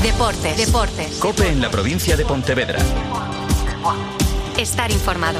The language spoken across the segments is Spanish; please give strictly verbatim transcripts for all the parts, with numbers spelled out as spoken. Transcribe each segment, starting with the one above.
Deportes. Deportes. COPE en la provincia de Pontevedra. Estar informado.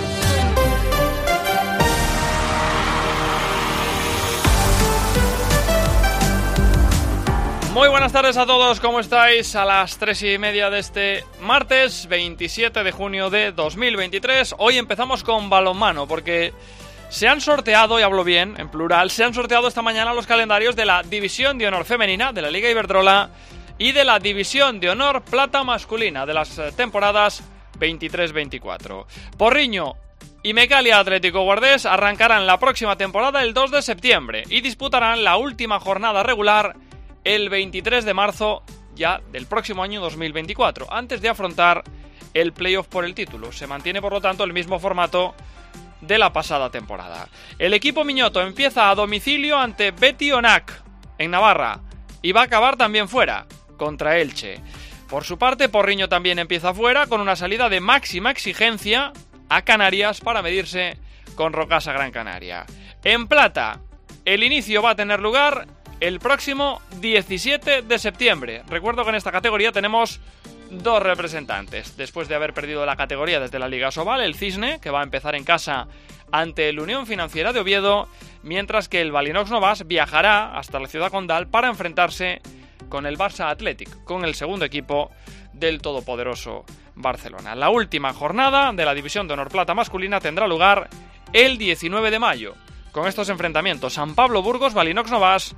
Muy buenas tardes a todos, ¿cómo estáis? A las tres y media de este martes veintisiete de junio de dos mil veintitrés. Hoy empezamos con balonmano porque se han sorteado, y hablo bien, en plural, se han sorteado esta mañana los calendarios de la División de Honor Femenina de la Liga Iberdrola y de la División de Honor Plata Masculina de las temporadas veintitrés veinticuatro. Porriño y Mecalia Atlético Guardés arrancarán la próxima temporada el dos de septiembre y disputarán la última jornada regular el veintitrés de marzo ya del próximo año dos mil veinticuatro, antes de afrontar el playoff por el título. Se mantiene, por lo tanto, el mismo formato de la pasada temporada. El equipo miñoto empieza a domicilio ante Beti Onac en Navarra y va a acabar también fuera contra Elche. Por su parte, Porriño también empieza fuera con una salida de máxima exigencia a Canarias para medirse con Rocasa Gran Canaria. En plata, el inicio va a tener lugar el próximo diecisiete de septiembre. Recuerdo que en esta categoría tenemos dos representantes. Después de haber perdido la categoría desde la Liga Sobal, el Cisne, que va a empezar en casa ante el Unión Financiera de Oviedo, mientras que el Balinox Novas viajará hasta la Ciudad Condal para enfrentarse con el Barça Athletic, con el segundo equipo del todopoderoso Barcelona. La última jornada de la División de Honor Plata masculina tendrá lugar el diecinueve de mayo, con estos enfrentamientos: San Pablo Burgos, Balinox Novas.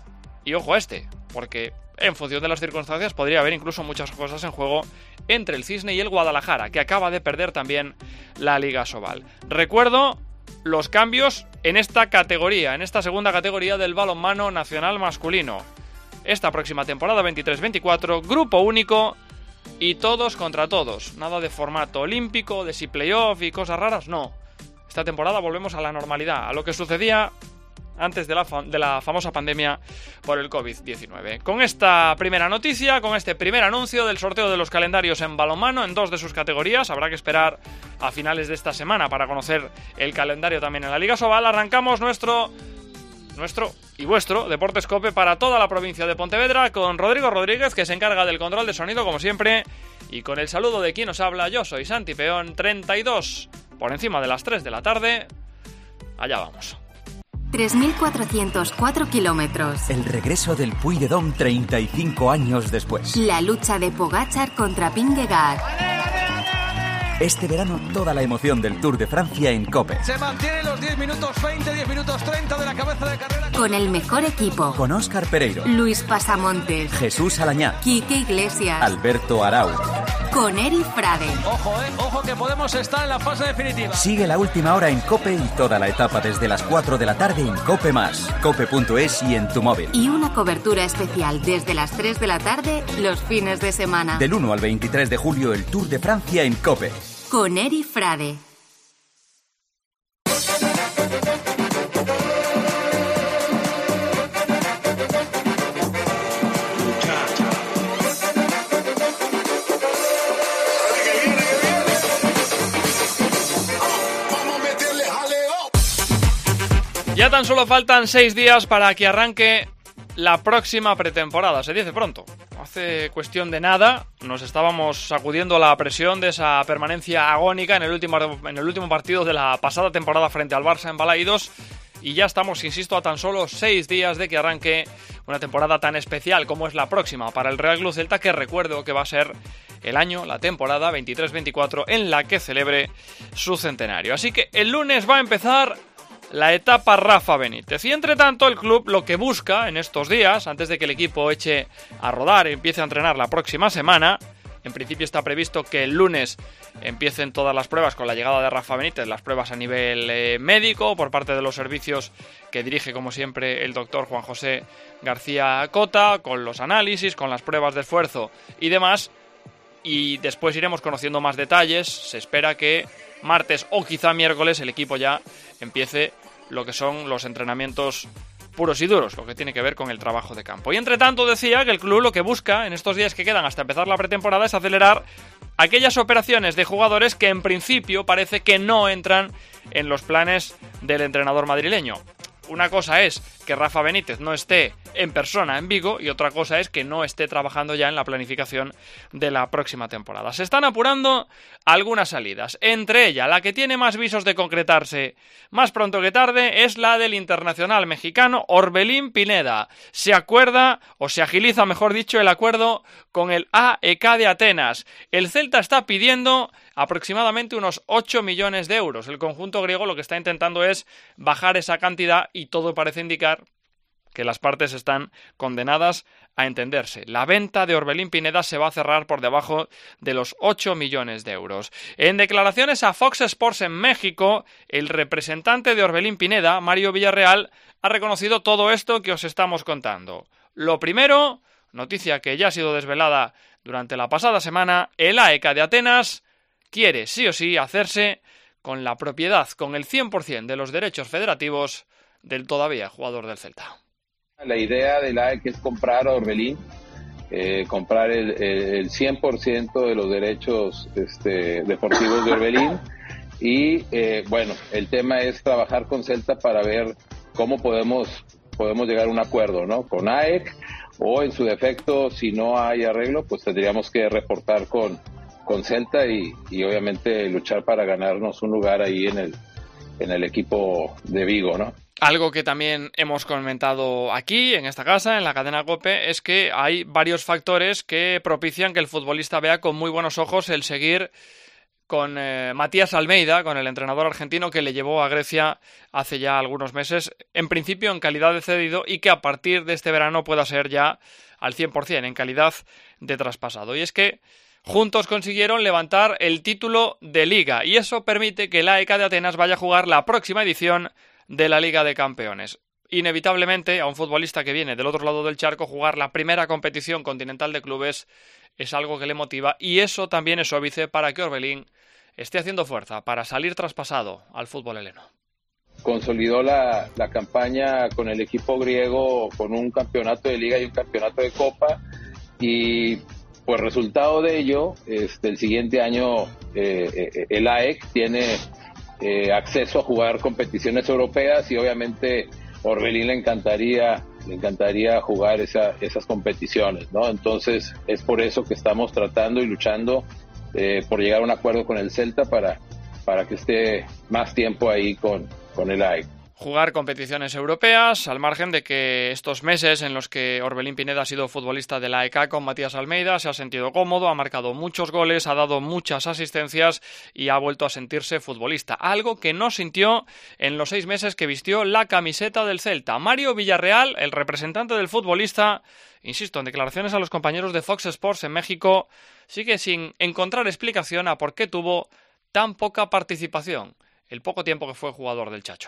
Y ojo a este, porque en función de las circunstancias podría haber incluso muchas cosas en juego entre el Cisne y el Guadalajara, que acaba de perder también la Liga Sobal. Recuerdo los cambios en esta categoría, en esta segunda categoría del balonmano nacional masculino. Esta próxima temporada veintitrés veinticuatro, grupo único y todos contra todos. Nada de formato olímpico, de si playoff y cosas raras, no. Esta temporada volvemos a la normalidad, a lo que sucedía antes de la, fam- de la famosa pandemia por el covid diecinueve. Con esta primera noticia, con este primer anuncio del sorteo de los calendarios en balonmano en dos de sus categorías, habrá que esperar a finales de esta semana para conocer el calendario también en la Liga Sobal. Arrancamos nuestro, nuestro y vuestro Deportes COPE para toda la provincia de Pontevedra con Rodrigo Rodríguez, que se encarga del control de sonido como siempre, y con el saludo de quien os habla. Yo soy Santi Peón. Treinta y dos por encima de las tres de la tarde. Allá vamos. tres mil cuatrocientos cuatro kilómetros. El regreso del Puy de Dom treinta y cinco años después. La lucha de Pogačar contra Vingegaard. Este verano toda la emoción del Tour de Francia en COPE. Se mantienen los diez minutos veinte, diez minutos treinta de la cabeza de carrera. Con el mejor equipo. Con Óscar Pereiro, Luis Pasamontes, Jesús Alañá, Quique Iglesias, Alberto Arau. Con Eri Frade. Ojo, eh, ojo que podemos estar en la fase definitiva. Sigue la última hora en COPE y toda la etapa desde las cuatro de la tarde en COPE más, cope punto es y en tu móvil. Y una cobertura especial desde las tres de la tarde los fines de semana. Del uno al veintitrés de julio el Tour de Francia en COPE. Con Eri Frade. Ya tan solo faltan seis días para que arranque la próxima pretemporada. Se dice pronto. Hace cuestión de nada nos estábamos sacudiendo la presión de esa permanencia agónica en el último, en el último partido de la pasada temporada frente al Barça en Balaídos, y ya estamos, insisto, a tan solo seis días de que arranque una temporada tan especial como es la próxima para el Real Club Celta, que recuerdo que va a ser el año, la temporada veintitrés veinticuatro en la que celebre su centenario. Así que el lunes va a empezar la etapa Rafa Benítez. Y entre tanto el club lo que busca en estos días, antes de que el equipo eche a rodar y empiece a entrenar la próxima semana, en principio está previsto que el lunes empiecen todas las pruebas con la llegada de Rafa Benítez, las pruebas a nivel eh, médico por parte de los servicios que dirige como siempre el doctor Juan José García Cota, con los análisis, con las pruebas de esfuerzo y demás. Y después iremos conociendo más detalles. Se espera que martes o quizá miércoles el equipo ya empiece lo que son los entrenamientos puros y duros, lo que tiene que ver con el trabajo de campo. Y entre tanto decía que el club lo que busca en estos días que quedan hasta empezar la pretemporada es acelerar aquellas operaciones de jugadores que en principio parece que no entran en los planes del entrenador madrileño. una cosa es que Rafa Benítez no esté en persona en Vigo y otra cosa es que no esté trabajando ya en la planificación de la próxima temporada. Se están apurando algunas salidas, entre ellas la que tiene más visos de concretarse más pronto que tarde es la del internacional mexicano Orbelín Pineda. Se acuerda, o se agiliza mejor dicho, el acuerdo con el A E K de Atenas. El Celta está pidiendo aproximadamente unos ocho millones de euros. El conjunto griego lo que está intentando es bajar esa cantidad y todo parece indicar que las partes están condenadas a entenderse. La venta de Orbelín Pineda se va a cerrar por debajo de los ocho millones de euros. En declaraciones a Fox Sports en México, el representante de Orbelín Pineda, Mario Villarreal, ha reconocido todo esto que os estamos contando. Lo primero, noticia que ya ha sido desvelada durante la pasada semana, el A E K de Atenas quiere sí o sí hacerse con la propiedad, con el cien por ciento de los derechos federativos del todavía jugador del Celta. La idea del A E K es comprar a Orbelín, eh, comprar el, el cien por ciento de los derechos este, deportivos de Orbelín y eh, bueno, el tema es trabajar con Celta para ver cómo podemos, podemos llegar a un acuerdo, ¿no? Con A E K o en su defecto, si no hay arreglo, pues tendríamos que reportar con, con Celta y, y obviamente luchar para ganarnos un lugar ahí en el, en el equipo de Vigo, ¿no? Algo que también hemos comentado aquí, en esta casa, en la cadena COPE, es que hay varios factores que propician que el futbolista vea con muy buenos ojos el seguir con eh, Matías Almeida, con el entrenador argentino que le llevó a Grecia hace ya algunos meses, en principio en calidad de cedido, y que a partir de este verano pueda ser ya al cien por ciento en calidad de traspasado. Y es que juntos consiguieron levantar el título de Liga, y eso permite que el A E K de Atenas vaya a jugar la próxima edición de la Liga de Campeones. Inevitablemente, a un futbolista que viene del otro lado del charco, jugar la primera competición continental de clubes es algo que le motiva, y eso también es óbice para que Orbelín esté haciendo fuerza para salir traspasado al fútbol heleno. Consolidó la, la campaña con el equipo griego con un campeonato de Liga y un campeonato de Copa, y pues resultado de ello, este, el siguiente año eh, eh, el A E K tiene Eh, acceso a jugar competiciones europeas y obviamente Orbelín le encantaría le encantaría jugar esa, esas competiciones, ¿no? Entonces es por eso que estamos tratando y luchando eh, por llegar a un acuerdo con el Celta para, para que esté más tiempo ahí con, con el A E K. Jugar competiciones europeas, al margen de que estos meses en los que Orbelín Pineda ha sido futbolista de la A E K con Matías Almeida se ha sentido cómodo, ha marcado muchos goles, ha dado muchas asistencias y ha vuelto a sentirse futbolista, algo que no sintió en los seis meses que vistió la camiseta del Celta. Mario Villarreal, el representante del futbolista, insisto, en declaraciones a los compañeros de Fox Sports en México, sigue sin encontrar explicación a por qué tuvo tan poca participación el poco tiempo que fue jugador del Chacho.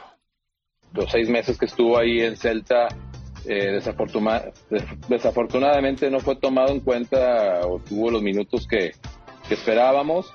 Los seis meses que estuvo ahí en Celta, eh, desafortuna- desafortunadamente no fue tomado en cuenta o tuvo los minutos que, que esperábamos.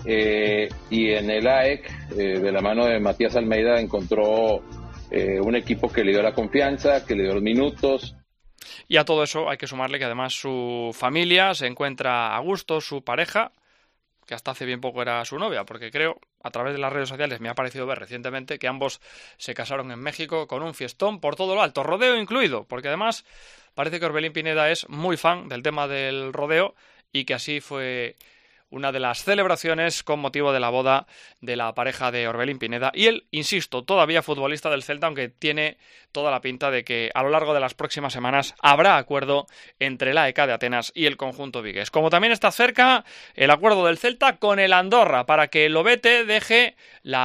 Eh, y en el A E K, eh, de la mano de Matías Almeida, encontró eh, un equipo que le dio la confianza, que le dio los minutos. Y a todo eso hay que sumarle que además su familia se encuentra a gusto, su pareja, que hasta hace bien poco era su novia, porque creo, a través de las redes sociales me ha parecido ver recientemente que ambos se casaron en México con un fiestón por todo lo alto, rodeo incluido, porque además parece que Orbelín Pineda es muy fan del tema del rodeo y que así fue una de las celebraciones con motivo de la boda de la pareja de Orbelín Pineda. Y él, insisto, todavía futbolista del Celta, aunque tiene toda la pinta de que a lo largo de las próximas semanas habrá acuerdo entre la A E K de Atenas y el conjunto vigués. Como también está cerca el acuerdo del Celta con el Andorra para que el Ovete deje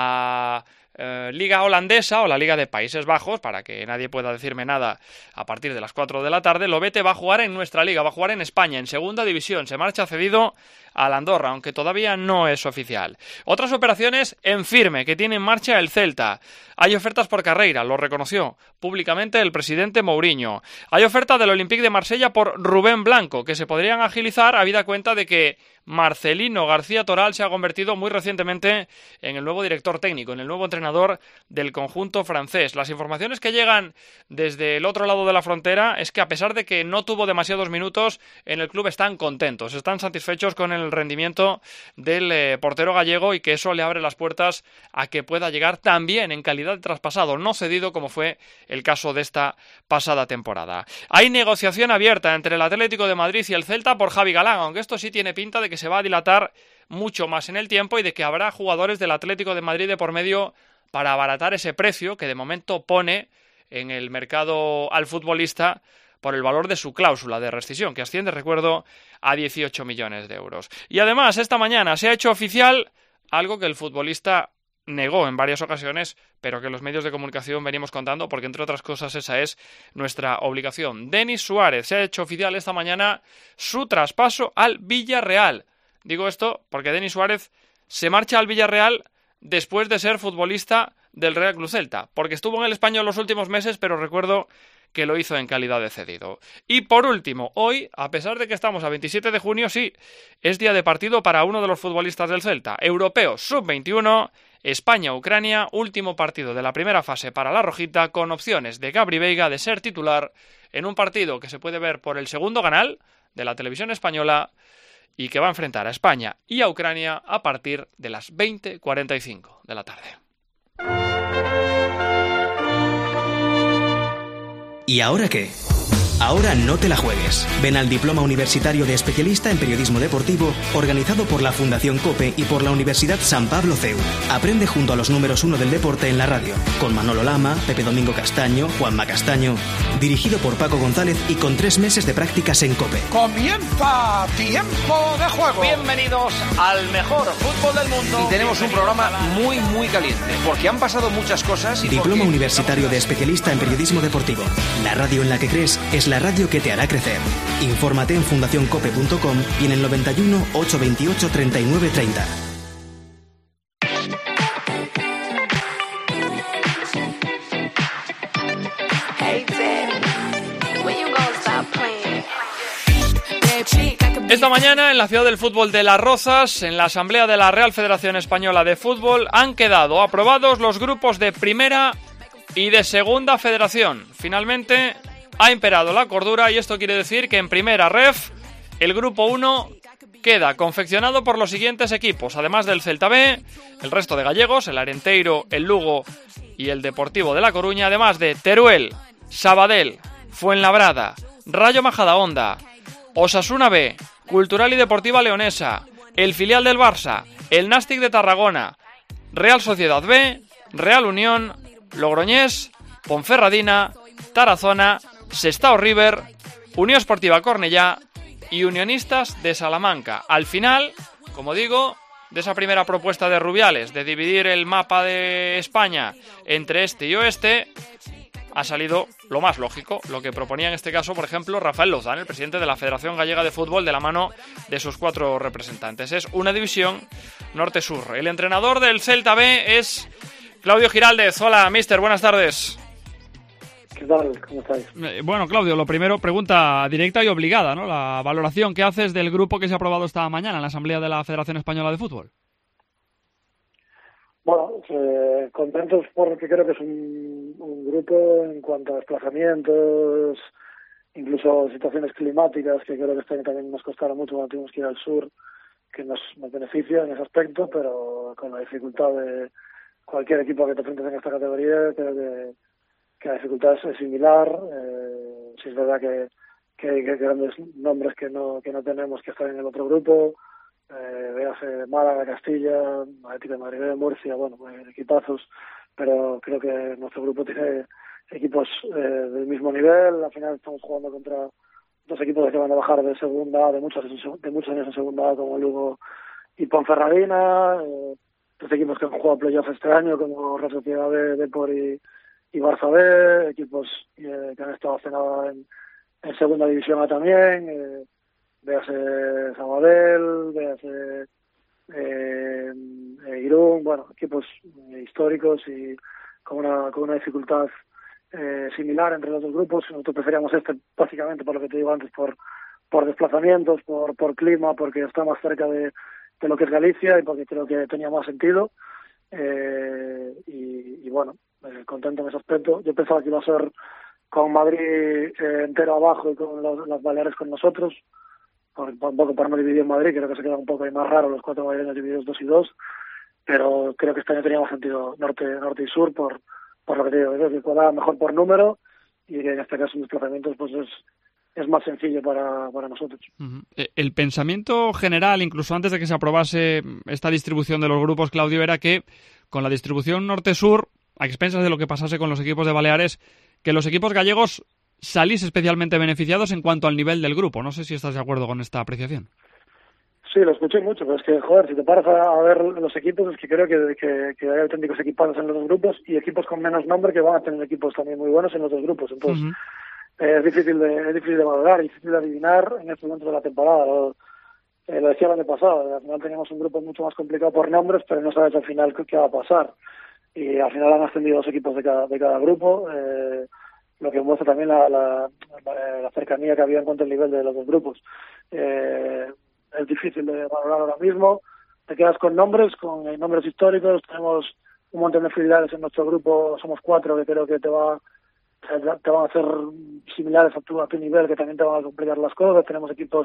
la eh, Liga holandesa o la Liga de Países Bajos, para que nadie pueda decirme nada a partir de las cuatro de la tarde. El Ovete va a jugar en nuestra liga, va a jugar en España, en segunda división. Se marcha cedido al Andorra, aunque todavía no es oficial. Otras operaciones en firme que tiene en marcha el Celta. Hay ofertas por Carreira, lo reconoció públicamente el presidente Mourinho. Hay oferta del Olympique de Marsella por Rubén Blanco, que se podrían agilizar habida cuenta de que Marcelino García Toral se ha convertido muy recientemente en el nuevo director técnico, en el nuevo entrenador del conjunto francés. Las informaciones que llegan desde el otro lado de la frontera es que, a pesar de que no tuvo demasiados minutos en el club, están contentos, están satisfechos con el en el rendimiento del eh, portero gallego y que eso le abre las puertas a que pueda llegar también en calidad de traspasado, no cedido como fue el caso de esta pasada temporada. Hay negociación abierta entre el Atlético de Madrid y el Celta por Javi Galán, aunque esto sí tiene pinta de que se va a dilatar mucho más en el tiempo y de que habrá jugadores del Atlético de Madrid de por medio para abaratar ese precio que de momento pone en el mercado al futbolista por el valor de su cláusula de rescisión, que asciende, recuerdo, a dieciocho millones de euros. Y además, esta mañana se ha hecho oficial algo que el futbolista negó en varias ocasiones, pero que los medios de comunicación venimos contando, porque entre otras cosas esa es nuestra obligación. Denis Suárez se ha hecho oficial esta mañana su traspaso al Villarreal. Digo esto porque Denis Suárez se marcha al Villarreal después de ser futbolista del Real Club Celta, porque estuvo en el Español los últimos meses, pero recuerdo que lo hizo en calidad de cedido. Y por último, hoy, a pesar de que estamos a veintisiete de junio, sí, es día de partido para uno de los futbolistas del Celta. Europeo sub veintiuno, España-Ucrania, último partido de la primera fase para la rojita, con opciones de Gabri Veiga de ser titular en un partido que se puede ver por el segundo canal de la televisión española y que va a enfrentar a España y a Ucrania a partir de las veinte cuarenta y cinco de la tarde. ¿Y ahora qué? Ahora no te la juegues. Ven al Diploma Universitario de Especialista en Periodismo Deportivo, organizado por la Fundación COPE y por la Universidad San Pablo C E U. Aprende junto a los números uno del deporte en la radio, con Manolo Lama, Pepe Domingo Castaño, Juanma Castaño. Dirigido por Paco González y con tres meses de prácticas en COPE. Comienza Tiempo de Juego. Bienvenidos al mejor fútbol del mundo. Y tenemos un programa muy, muy caliente, porque han pasado muchas cosas. Y Diploma porque... Universitario de Especialista en Periodismo Deportivo. La radio en la que crees es la radio que te hará crecer. Infórmate en fundación cope punto com y en el noventa y uno, ochocientos veintiocho, treinta y nueve treinta. Esta mañana, en la ciudad del fútbol de Las Rozas, en la asamblea de la Real Federación Española de Fútbol, han quedado aprobados los grupos de Primera y de Segunda Federación. Finalmente ha imperado la cordura y esto quiere decir que en Primera Ref el grupo uno queda confeccionado por los siguientes equipos, además del Celta B, el resto de gallegos, el Arenteiro, el Lugo y el Deportivo de La Coruña, además de Teruel, Sabadell, Fuenlabrada, Rayo Majadahonda, Osasuna B, Cultural y Deportiva Leonesa, el filial del Barça, el Nàstic de Tarragona, Real Sociedad B, Real Unión, Logroñés, Ponferradina, Tarazona, Sestao River, Unión Esportiva Cornellá y Unionistas de Salamanca. Al final, como digo, de esa primera propuesta de Rubiales de dividir el mapa de España entre este y oeste, ha salido lo más lógico, lo que proponía en este caso, por ejemplo, Rafael Lozán, el presidente de la Federación Gallega de Fútbol, de la mano de sus cuatro representantes. Es una división norte-sur. El entrenador del Celta B es Claudio Giraldez. Hola, mister, buenas tardes. ¿Qué tal? ¿Cómo estáis? Eh, bueno, Claudio, lo primero, pregunta directa y obligada, ¿no? La valoración que haces del grupo que se ha aprobado esta mañana en la Asamblea de la Federación Española de Fútbol. Bueno, eh, contentos porque creo que es un, un grupo en cuanto a desplazamientos, incluso situaciones climáticas, que creo que este año también nos costará mucho cuando tuvimos que ir al sur, que nos, nos beneficia en ese aspecto, pero con la dificultad de cualquier equipo que te enfrentes en esta categoría, creo que que la dificultad es similar. Eh, sí es verdad que, que hay grandes nombres que no que no tenemos que estar en el otro grupo, eh, véase Málaga, Castilla, Atlético de Madrid, de Murcia, bueno, eh, equipazos, pero creo que nuestro grupo tiene equipos eh, del mismo nivel. Al final estamos jugando contra dos equipos que van a bajar de segunda, de muchos de muchos años en segunda, como Lugo y Ponferradina, eh, tres equipos que han jugado playoff este año, como Real Sociedad B, Depor y y Barça B, equipos eh, que han estado hace nada en, en segunda división A también, eh, véase Sabadell, véase eh, eh, Irún, bueno, equipos eh, históricos y con una con una dificultad eh, similar entre los dos grupos. Nosotros preferíamos este básicamente por lo que te digo antes, por por desplazamientos, por por clima, porque está más cerca de, de lo que es Galicia y porque creo que tenía más sentido. Eh, y, y bueno, eh, contento en ese aspecto. Yo pensaba que iba a ser con Madrid eh, entero abajo y con los, las Baleares con nosotros, por, por, un poco por no dividir Madrid, creo que se queda un poco ahí más raro los cuatro madrileños divididos dos y dos, pero creo que este año tenía más sentido norte, norte y sur por, por lo que te digo, creo que cuadraba mejor por número y que en este caso en desplazamientos pues es, es más sencillo para, para nosotros. Uh-huh. El pensamiento general, incluso antes de que se aprobase esta distribución de los grupos, Claudio, era que con la distribución norte-sur, a expensas de lo que pasase con los equipos de Baleares, que los equipos gallegos salís especialmente beneficiados en cuanto al nivel del grupo. No sé si estás de acuerdo con esta apreciación. Sí, lo escuché mucho, pero es que, joder, si te paras a, a ver los equipos, es que creo que, que, que hay auténticos equipados en los dos grupos y equipos con menos nombre que van a tener equipos también muy buenos en los dos grupos. Entonces, uh-huh. eh, es difícil de es difícil de valorar, es difícil de adivinar en este momento de la temporada. Lo, eh, lo decía el año pasado, al final teníamos un grupo mucho más complicado por nombres, pero no sabes al final qué, qué va a pasar. Y al final han ascendido dos equipos de cada, de cada grupo, eh, lo que muestra también la, la, la, la cercanía que había en cuanto al nivel de los dos grupos. Eh, es difícil de valorar ahora mismo, te quedas con nombres, con eh, nombres históricos, tenemos un montón de filiales en nuestro grupo, somos cuatro que creo que te va te, te van a hacer similares a tu, a tu nivel, que también te van a complicar las cosas, tenemos equipos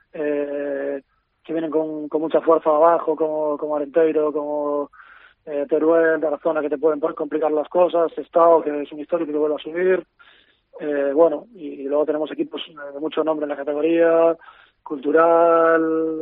eh, que vienen con, con mucha fuerza abajo, como, como Arenteiro, como eh, Teruel, Tarazona, que te pueden complicar las cosas, Estado, que es un histórico que vuelve a subir, eh, bueno, y, y luego tenemos equipos de mucho nombre en la categoría, Cultural,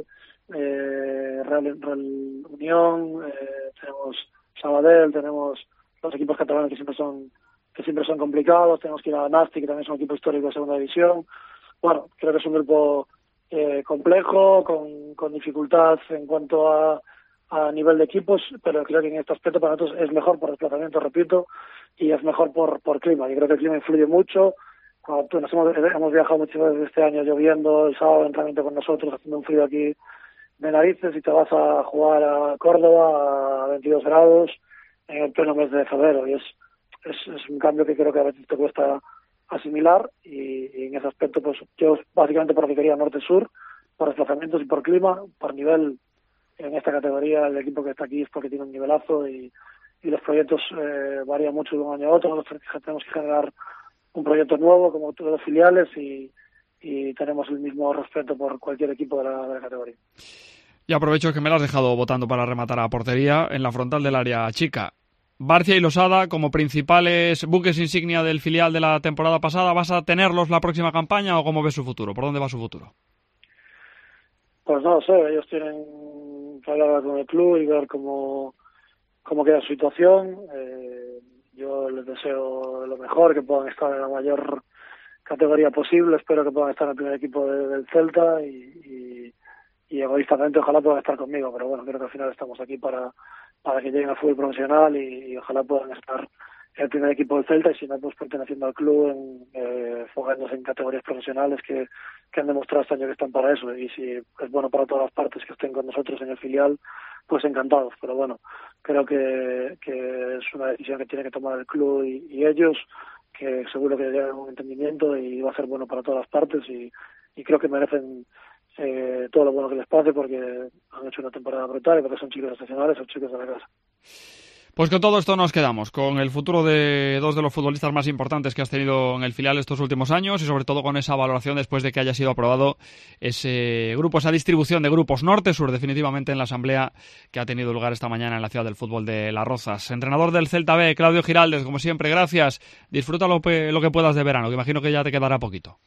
eh, Real, Real Unión, eh, tenemos Sabadell, tenemos los equipos catalanes que siempre son que siempre son complicados, tenemos que ir a Nasti, que también es un equipo histórico de segunda división. Bueno, creo que es un grupo eh, complejo, con, con dificultad en cuanto a, a nivel de equipos, pero creo que en este aspecto para nosotros es mejor por desplazamiento, repito, y es mejor por, por clima. Yo creo que el clima influye mucho. Cuando nos hemos, hemos viajado muchas veces este año lloviendo, el sábado entrenamiento con nosotros, haciendo un frío aquí de narices, y te vas a jugar a Córdoba a veintidós grados en el pleno mes de febrero, y es, es, es un cambio que creo que a veces te cuesta asimilar, y, y en ese aspecto pues yo básicamente por lo que quería norte-sur, por desplazamientos y por clima, por nivel en esta categoría, el equipo que está aquí es porque tiene un nivelazo, y, y los proyectos eh, varían mucho de un año a otro, nosotros tenemos que generar un proyecto nuevo como todos los filiales y, y tenemos el mismo respeto por cualquier equipo de la, de la categoría. Y aprovecho que me lo has dejado votando para rematar a portería en la frontal del área chica. Barcia y Losada como principales buques insignia del filial de la temporada pasada, ¿vas a tenerlos la próxima campaña o cómo ves su futuro? ¿Por dónde va su futuro? Pues no lo sé, ellos tienen que hablar con el club y ver cómo, cómo queda su situación. Eh, Yo les deseo lo mejor, que puedan estar en la mayor categoría posible, espero que puedan estar en el primer equipo de, del Celta y, y, y egoístamente ojalá puedan estar conmigo, pero bueno, creo que al final estamos aquí para, para que lleguen al fútbol profesional y, y ojalá puedan estar en el primer equipo del Celta y si no, pues perteneciendo al club, en, eh, fogándose en categorías profesionales que, que han demostrado este año que están para eso, y si es bueno para todas las partes que estén con nosotros en el filial, pues encantados, pero bueno, creo que, que es una decisión que tiene que tomar el club y, y ellos, que seguro que llegan a un entendimiento y va a ser bueno para todas las partes y, y creo que merecen eh, todo lo bueno que les pase porque han hecho una temporada brutal y porque son chicos excepcionales, son chicos de la casa. Pues con todo esto nos quedamos, con el futuro de dos de los futbolistas más importantes que has tenido en el filial estos últimos años y sobre todo con esa valoración después de que haya sido aprobado ese grupo, esa distribución de grupos norte-sur definitivamente en la asamblea que ha tenido lugar esta mañana en la ciudad del fútbol de Las Rozas. Entrenador del Celta B, Claudio Giraldez, como siempre, gracias. Disfruta lo, lo que puedas de verano, que imagino que ya te quedará poquito.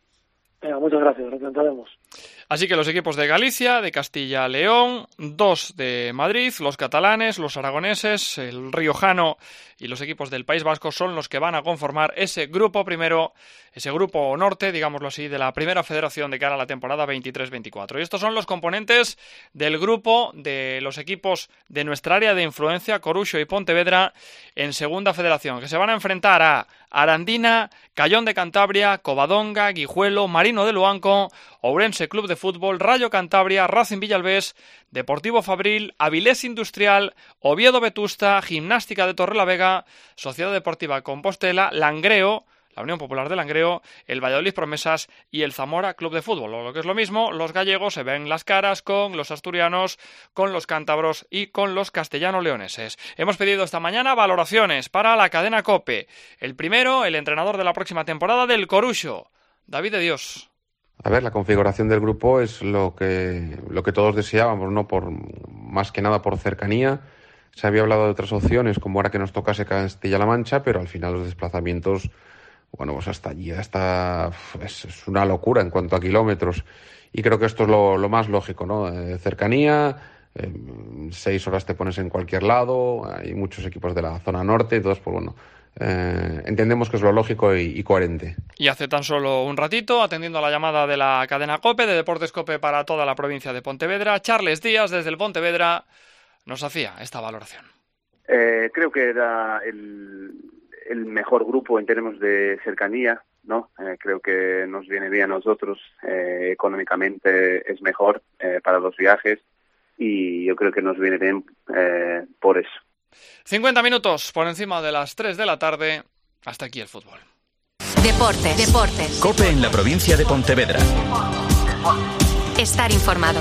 Venga, muchas gracias, lo intentaremos. Así que los equipos de Galicia, de Castilla-León, dos de Madrid, los catalanes, los aragoneses, el riojano y los equipos del País Vasco son los que van a conformar ese grupo primero, ese grupo norte, digámoslo así, de la primera federación de cara a la temporada veintitrés veinticuatro. Y estos son los componentes del grupo de los equipos de nuestra área de influencia, Coruxo y Pontevedra, en segunda federación, que se van a enfrentar a Arandina, Cayón de Cantabria, Covadonga, Guijuelo, Marino de Luanco, Ourense Club de Fútbol, Rayo Cantabria, Racing Villalbés, Deportivo Fabril, Avilés Industrial, Oviedo Vetusta, Gimnástica de Torrelavega, Sociedad Deportiva Compostela, Langreo, la Unión Popular de Langreo, el Valladolid Promesas y el Zamora Club de Fútbol. O lo que es lo mismo, los gallegos se ven las caras con los asturianos, con los cántabros y con los castellano-leoneses. Hemos pedido esta mañana valoraciones para la cadena COPE. El primero, el entrenador de la próxima temporada del Coruxo, David de Dios. A ver, la configuración del grupo es lo que, lo que todos deseábamos, ¿no? Por, más que nada por cercanía. Se había hablado de otras opciones, como ahora que nos tocase Castilla-La Mancha, pero al final los desplazamientos, bueno, pues hasta allí, hasta es, es una locura en cuanto a kilómetros. Y creo que esto es lo, lo más lógico, ¿no? Eh, cercanía, eh, seis horas te pones en cualquier lado, hay muchos equipos de la zona norte, entonces, pues bueno, eh, entendemos que es lo lógico y, y coherente. Y hace tan solo un ratito, atendiendo a la llamada de la cadena COPE, de Deportes COPE para toda la provincia de Pontevedra, Charles Díaz, desde el Pontevedra, nos hacía esta valoración. Eh, creo que era el, el mejor grupo en términos de cercanía, ¿no? Eh, creo que nos viene bien a nosotros, eh, económicamente es mejor eh, para los viajes y yo creo que nos viene bien eh, por eso. cincuenta minutos por encima de las tres de la tarde, hasta aquí el fútbol. Deportes, deportes. COPE en la provincia de Pontevedra. Estar informado.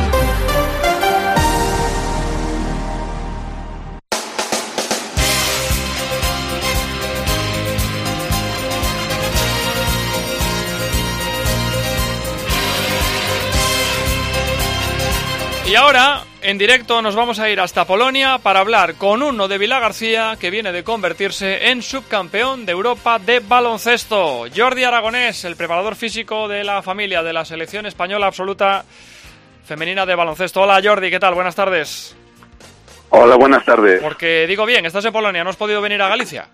Y ahora, en directo, nos vamos a ir hasta Polonia para hablar con uno de Vilagarcía que viene de convertirse en subcampeón de Europa de baloncesto. Jordi Aragonés, el preparador físico de la familia de la selección española absoluta femenina de baloncesto. Hola Jordi, ¿qué tal? Buenas tardes. Hola, buenas tardes. Porque digo bien, estás en Polonia, ¿no has podido venir a Galicia?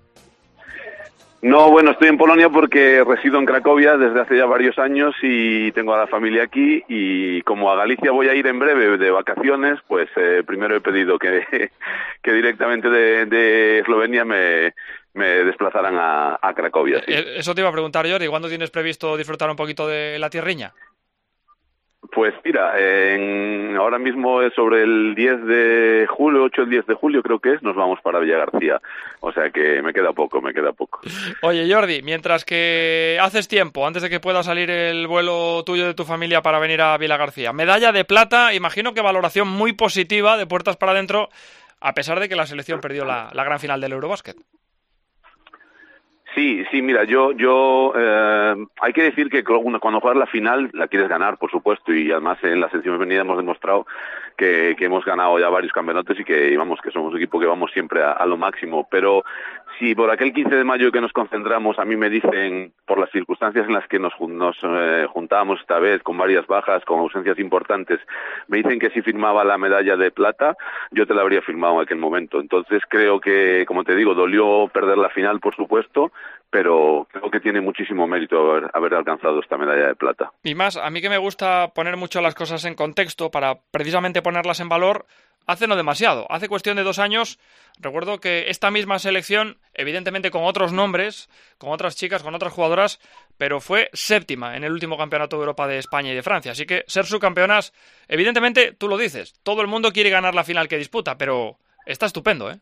No, bueno, estoy en Polonia porque resido en Cracovia desde hace ya varios años y tengo a la familia aquí y como a Galicia voy a ir en breve de vacaciones, pues eh, primero he pedido que, que directamente de, de Eslovenia me, me desplazaran a, a Cracovia. Sí. Eso te iba a preguntar, Jordi, ¿cuándo tienes previsto disfrutar un poquito de la tierriña? Pues mira, en, ahora mismo es sobre el diez de julio, ocho el diez de julio creo que es, nos vamos para Villagarcía. O sea que me queda poco, me queda poco. Oye Jordi, mientras que haces tiempo, antes de que pueda salir el vuelo tuyo de tu familia para venir a Villagarcía, medalla de plata, imagino que valoración muy positiva de puertas para adentro, a pesar de que la selección perdió la, la gran final del Eurobásquet. Sí, sí, mira, yo, yo, eh, hay que decir que cuando juegas la final la quieres ganar, por supuesto, y además en la selección femenina hemos demostrado que, que hemos ganado ya varios campeonatos y que, vamos, que somos un equipo que vamos siempre a, a lo máximo, pero si por aquel quince de mayo que nos concentramos a mí me dicen, por las circunstancias en las que nos, nos eh, juntábamos esta vez, con varias bajas, con ausencias importantes, me dicen que si firmaba la medalla de plata, yo te la habría firmado en aquel momento. Entonces creo que, como te digo, dolió perder la final, por supuesto, pero creo que tiene muchísimo mérito haber, haber alcanzado esta medalla de plata. Y más, a mí que me gusta poner mucho las cosas en contexto para precisamente ponerlas en valor, hace no demasiado, hace cuestión de dos años, recuerdo que esta misma selección, evidentemente con otros nombres, con otras chicas, con otras jugadoras, pero fue séptima en el último campeonato de Europa de España y de Francia. Así que ser subcampeonas, evidentemente, tú lo dices, todo el mundo quiere ganar la final que disputa, pero está estupendo, ¿eh?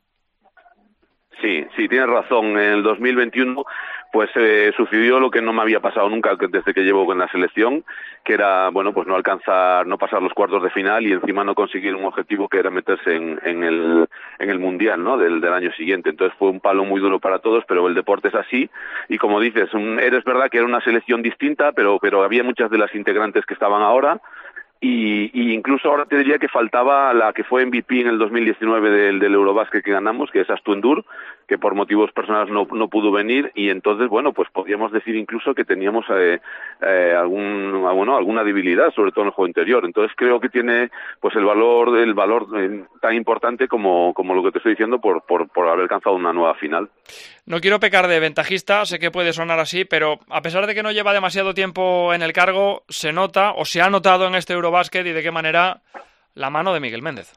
Sí, sí, tienes razón. En el dos mil veintiuno pues eh, sucedió lo que no me había pasado nunca desde que llevo con la selección, que era, bueno, pues no alcanzar, no pasar los cuartos de final y encima no conseguir un objetivo que era meterse en, en el en el Mundial, ¿no?, del, del año siguiente. Entonces fue un palo muy duro para todos, pero el deporte es así y como dices, un, eres verdad que era una selección distinta, pero pero había muchas de las integrantes que estaban ahora. Y, y incluso ahora te diría que faltaba la que fue M V P en el dos mil diecinueve del, del Eurobásquet que ganamos, que es Astundur, que por motivos personales no, no pudo venir y entonces, bueno, pues podríamos decir incluso que teníamos eh, eh, algún, bueno, alguna debilidad, sobre todo en el juego interior. Entonces creo que tiene pues el valor el valor eh, tan importante como, como lo que te estoy diciendo por, por, por haber alcanzado una nueva final. No quiero pecar de ventajista, sé que puede sonar así, pero a pesar de que no lleva demasiado tiempo en el cargo, se nota o se ha notado en este Eurobásquet y de qué manera la mano de Miguel Méndez.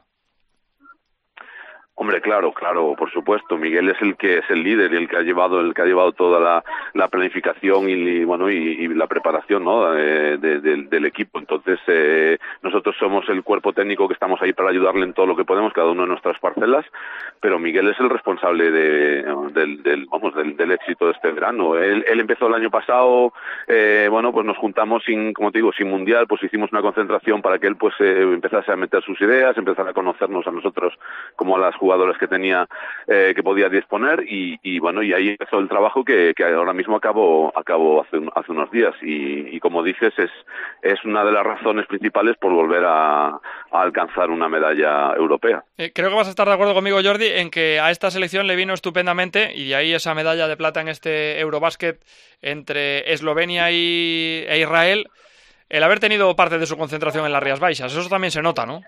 Hombre, claro, claro, por supuesto. Miguel es el que es el líder y el que ha llevado, el que ha llevado toda la, la planificación y, y bueno y, y la preparación, ¿no?, de, de, de, del equipo. Entonces eh, nosotros somos el cuerpo técnico que estamos ahí para ayudarle en todo lo que podemos, cada uno de nuestras parcelas. Pero Miguel es el responsable de, del, del, vamos, del, del éxito de este verano. Él, él empezó el año pasado, eh, bueno, pues nos juntamos sin, como te digo, sin mundial, pues hicimos una concentración para que él pues eh, empezase a meter sus ideas, empezara a conocernos a nosotros como a las jugadores que tenía, eh, que podía disponer y, y bueno, y ahí empezó el trabajo que, que ahora mismo acabó, acabó hace, hace unos días y, y como dices, es, es una de las razones principales por volver a, a alcanzar una medalla europea. Eh, creo que vas a estar de acuerdo conmigo, Jordi, en que a esta selección le vino estupendamente y de ahí esa medalla de plata en este Eurobasket entre Eslovenia y, e Israel, el haber tenido parte de su concentración en las Rías Baixas. Eso también se nota, ¿no?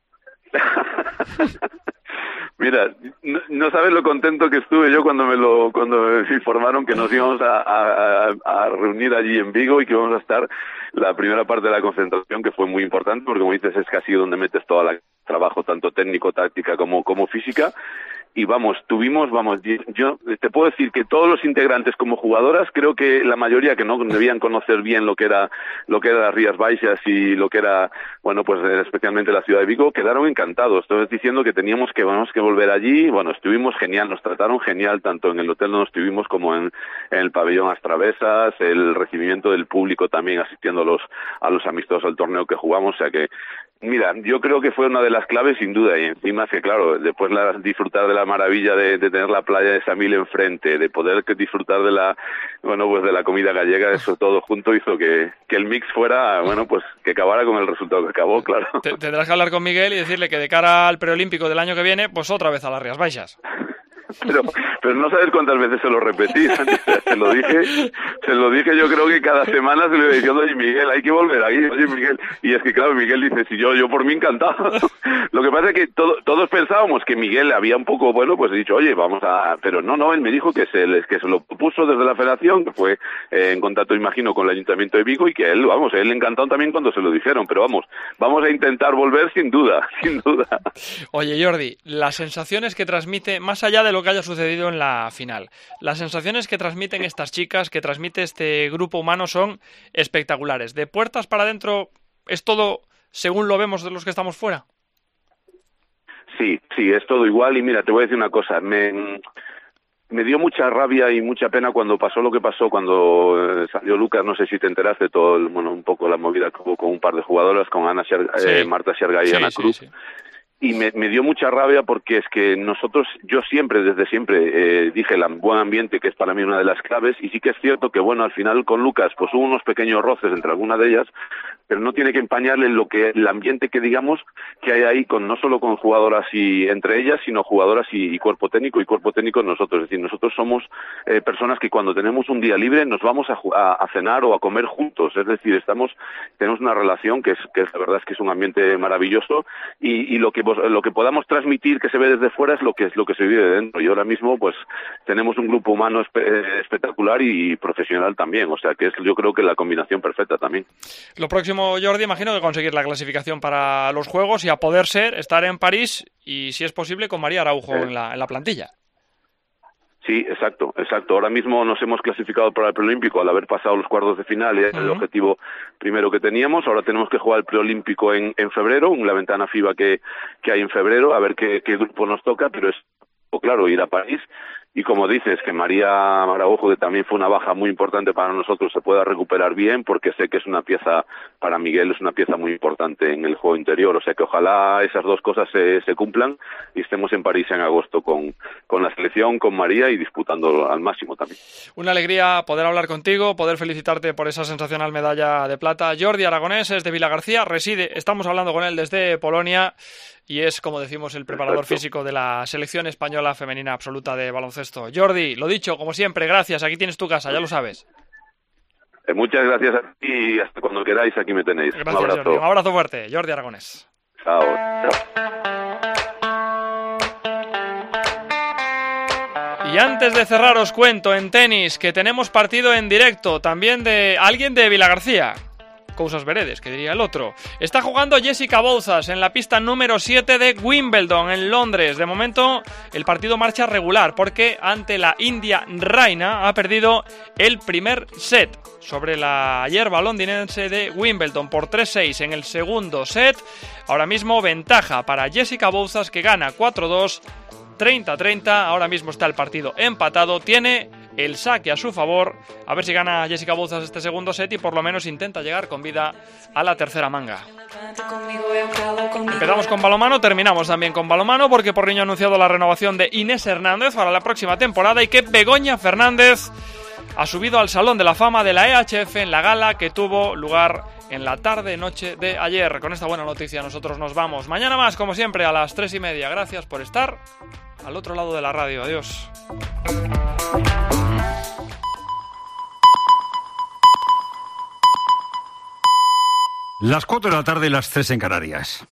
Mira, no, no sabes lo contento que estuve yo cuando me lo cuando me informaron que nos íbamos a, a, a reunir allí en Vigo y que íbamos a estar la primera parte de la concentración, que fue muy importante porque, como dices, es casi donde metes todo el trabajo, tanto técnico, táctica como, como física. Y vamos, tuvimos, vamos, yo te puedo decir que todos los integrantes como jugadoras, creo que la mayoría que no debían conocer bien lo que era lo que era las Rías Baixas y lo que era, bueno, pues especialmente la ciudad de Vigo, quedaron encantados. Estoy diciendo que teníamos que, vamos, que volver allí. Bueno, estuvimos genial, nos trataron genial, tanto en el hotel donde estuvimos como en, en el pabellón As Travesas, el recibimiento del público también asistiendo a los, a los amistosos al torneo que jugamos, o sea que, mira, yo creo que fue una de las claves sin duda, y encima es que claro, después la, disfrutar de la maravilla de, de tener la playa de Samil enfrente, de poder disfrutar de la, bueno, pues de la comida gallega, eso todo junto hizo que, que el mix fuera, bueno, pues que acabara con el resultado que acabó, claro. Te, tendrás que hablar con Miguel y decirle que de cara al preolímpico del año que viene, pues otra vez a las Rías Baixas. Pero, pero no sabes cuántas veces se lo repetí, se lo dije, se lo dije yo creo que cada semana se lo iba diciendo, oye Miguel, hay que volver ahí, oye Miguel, y es que claro, Miguel dice, si yo, yo por mí encantado. Lo que pasa es que todo, todos pensábamos que Miguel había un poco, bueno, pues he dicho, oye, vamos a, pero no, no, él me dijo que se, que se lo puso desde la federación, que fue eh, en contacto, imagino, con el Ayuntamiento de Vigo y que él, vamos, él le encantó también cuando se lo dijeron, pero vamos, vamos a intentar volver sin duda, sin duda. Oye Jordi, las sensaciones que transmite, más allá de lo que haya sucedido en la final, las sensaciones que transmiten estas chicas, que transmite este grupo humano son espectaculares. De puertas para adentro, ¿es todo según lo vemos de los que estamos fuera? Sí, sí, es todo igual y mira, te voy a decir una cosa, me... Me dio mucha rabia y mucha pena cuando pasó lo que pasó, cuando eh, salió Lucas, no sé si te enteraste, todo el, bueno, un poco la movida que hubo con un par de jugadoras, con Ana Sher, sí. eh, Marta Shergay y sí, Ana sí, Cruz. Sí. Y me, me dio mucha rabia porque es que nosotros, yo siempre, desde siempre, eh, dije el buen ambiente, que es para mí una de las claves, y sí que es cierto que, bueno, al final con Lucas, pues hubo unos pequeños roces entre algunas de ellas, pero no tiene que empañarle lo que el ambiente que digamos que hay ahí, con no solo con jugadoras y entre ellas, sino jugadoras y, y cuerpo técnico y cuerpo técnico nosotros. Es decir, nosotros somos eh, personas que cuando tenemos un día libre nos vamos a, a, a cenar o a comer juntos. Es decir, estamos tenemos una relación que es, que es la verdad es que es un ambiente maravilloso y, y lo que lo que podamos transmitir que se ve desde fuera es lo que es lo que se vive de dentro. Y ahora mismo pues tenemos un grupo humano espe espectacular y profesional también. O sea que es yo creo que la combinación perfecta también. Lo próximo, Jordi, imagino que conseguir la clasificación para los Juegos y a poder ser estar en París y si es posible con María Araujo eh. en, la, en la plantilla. Sí, exacto, exacto. Ahora mismo nos hemos clasificado para el preolímpico al haber pasado los cuartos de final, y era uh-huh. el objetivo primero que teníamos. Ahora tenemos que jugar el preolímpico en, en febrero, en la ventana FIBA que, que hay en febrero, a ver qué, qué grupo nos toca, pero es claro ir a París. Y como dices, que María Araujo, que también fue una baja muy importante para nosotros, se pueda recuperar bien, porque sé que es una pieza, para Miguel es una pieza muy importante en el juego interior. O sea que ojalá esas dos cosas se, se cumplan y estemos en París en agosto con, con la selección, con María y disputando al máximo también. Una alegría poder hablar contigo, poder felicitarte por esa sensacional medalla de plata. Jordi Aragonés es de Vilagarcía, reside, estamos hablando con él desde Polonia y es, como decimos, el preparador Exacto. físico de la selección española femenina absoluta de baloncesto. Jordi, lo dicho, como siempre, gracias. Aquí tienes tu casa, ya lo sabes. Eh, muchas gracias a ti y hasta cuando queráis aquí me tenéis. Gracias, un abrazo. Jordi. Un abrazo fuerte. Jordi Aragonés. Chao. Chao. Y antes de cerrar os cuento en tenis que tenemos partido en directo también de alguien de Vilagarcía. Cousas veredes, que diría el otro. Está jugando Jessica Bouzas en la pista número siete de Wimbledon en Londres. De momento el partido marcha regular porque ante la India Raina ha perdido el primer set sobre la hierba londinense de Wimbledon por tres seis en el segundo set. Ahora mismo ventaja para Jessica Bouzas, que gana cuatro dos, treinta treinta. Ahora mismo está el partido empatado. Tiene el saque a su favor. A ver si gana Jessica Bouzas este segundo set y por lo menos intenta llegar con vida a la tercera manga. Empezamos con balonmano, terminamos también con balonmano porque Porriño ha anunciado la renovación de Inés Hernández para la próxima temporada y que Begoña Fernández ha subido al Salón de la Fama de la E H F en la gala que tuvo lugar en la tarde-noche de ayer. Con esta buena noticia nosotros nos vamos. Mañana más, como siempre, a las tres y media. Gracias por estar al otro lado de la radio. Adiós. Las cuatro de la tarde, las tres en Canarias.